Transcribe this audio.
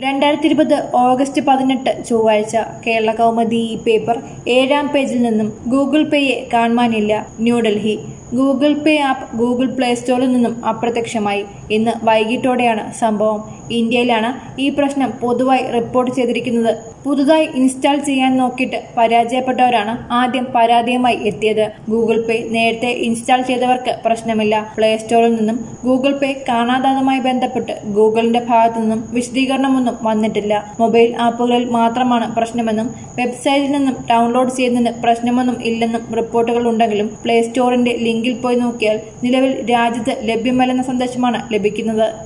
2020 August 18 ചൊവ്വാഴ്ച Kerala Kaumudi paper 7-ാം പേജിൽ നിന്നും ഗൂഗിൾ പേയെ കാണുവാനില്ല. New Delhi. Google pay app Google play സ്റ്റോറിൽ നിന്നും അപ്രത്യക്ഷമായി. ഇന്ന് വൈകിട്ടോടെയാണ് സംഭവം. ഇന്ത്യയിലാണ് ഈ പ്രശ്നം പൊതുവായി റിപ്പോർട്ട് ചെയ്തിരിക്കുന്നത്. പുതുതായി ഇൻസ്റ്റാൾ ചെയ്യാൻ നോക്കിയിട്ട് പരാജയപ്പെട്ടവരാണ് ആദ്യം പരാതിയുമായി എത്തിയത്. ഗൂഗിൾ പേ നേരത്തെ ഇൻസ്റ്റാൾ ചെയ്തവർക്ക് പ്രശ്നമില്ല. പ്ലേ സ്റ്റോറിൽ നിന്നും ഗൂഗിൾ പേ കാണാതായതുമായി ബന്ധപ്പെട്ട് ഗൂഗിളിന്റെ ഭാഗത്തു നിന്നും വിശദീകരണമൊന്നും വന്നിട്ടില്ല. മൊബൈൽ ആപ്പുകളിൽ മാത്രമാണ് പ്രശ്നമെന്നും വെബ്സൈറ്റിൽ നിന്നും ഡൗൺലോഡ് ചെയ്യുന്നതിന് പ്രശ്നമൊന്നും ഇല്ലെന്നും റിപ്പോർട്ടുകൾ ഉണ്ടെങ്കിലും പ്ലേ സ്റ്റോറിന്റെ ലിങ്കിൽ പോയി നോക്കിയാൽ നിലവിൽ രാജ്യത്ത് ലഭ്യമല്ലെന്ന സന്ദേശമാണ് ലഭിക്കുന്നത്.